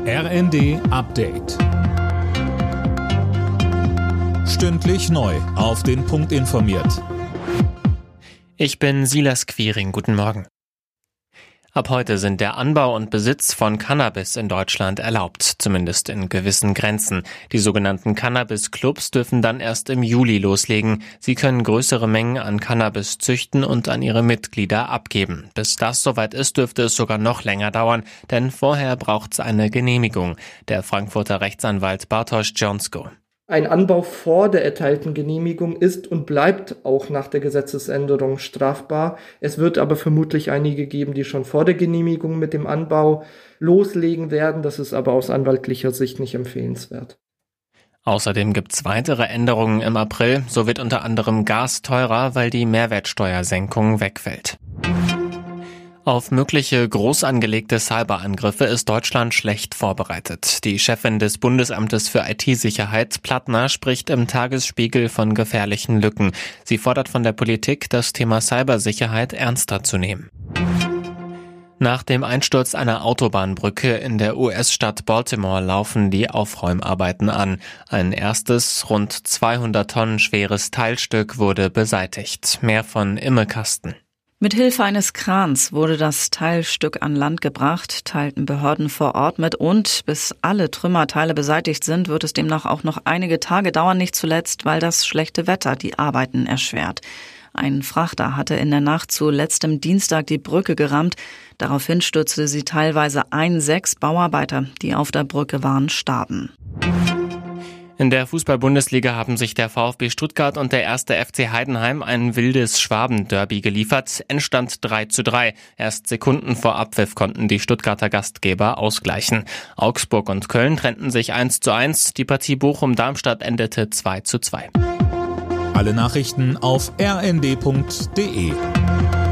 RND Update. Stündlich neu auf den Punkt informiert. Ich bin Silas Quiring, guten Morgen. Ab heute sind der Anbau und Besitz von Cannabis in Deutschland erlaubt, zumindest in gewissen Grenzen. Die sogenannten Cannabis-Clubs dürfen dann erst im Juli loslegen. Sie können größere Mengen an Cannabis züchten und an ihre Mitglieder abgeben. Bis das soweit ist, dürfte es sogar noch länger dauern, denn vorher braucht es eine Genehmigung. Der Frankfurter Rechtsanwalt Bartosz Jonsko. Ein Anbau vor der erteilten Genehmigung ist und bleibt auch nach der Gesetzesänderung strafbar. Es wird aber vermutlich einige geben, die schon vor der Genehmigung mit dem Anbau loslegen werden. Das ist aber aus anwaltlicher Sicht nicht empfehlenswert. Außerdem gibt's weitere Änderungen im April. So wird unter anderem Gas teurer, weil die Mehrwertsteuersenkung wegfällt. Auf mögliche groß angelegte Cyberangriffe ist Deutschland schlecht vorbereitet. Die Chefin des Bundesamtes für IT-Sicherheit, Plattner, spricht im Tagesspiegel von gefährlichen Lücken. Sie fordert von der Politik, das Thema Cybersicherheit ernster zu nehmen. Nach dem Einsturz einer Autobahnbrücke in der US-Stadt Baltimore laufen die Aufräumarbeiten an. Ein erstes, rund 200 Tonnen schweres Teilstück wurde beseitigt. Mehr von Imme Kasten. Mit Hilfe eines Krans wurde das Teilstück an Land gebracht, teilten Behörden vor Ort mit, und bis alle Trümmerteile beseitigt sind, wird es demnach auch noch einige Tage dauern, nicht zuletzt, weil das schlechte Wetter die Arbeiten erschwert. Ein Frachter hatte in der Nacht zu letztem Dienstag die Brücke gerammt. Daraufhin stürzte sie teilweise ein. 6 Bauarbeiter, die auf der Brücke waren, starben. In der Fußball-Bundesliga haben sich der VfB Stuttgart und der 1. FC Heidenheim ein wildes Schwaben-Derby geliefert. Endstand 3:3. Erst Sekunden vor Abpfiff konnten die Stuttgarter Gastgeber ausgleichen. Augsburg und Köln trennten sich 1:1. Die Partie Bochum-Darmstadt endete 2:2. Alle Nachrichten auf rnd.de.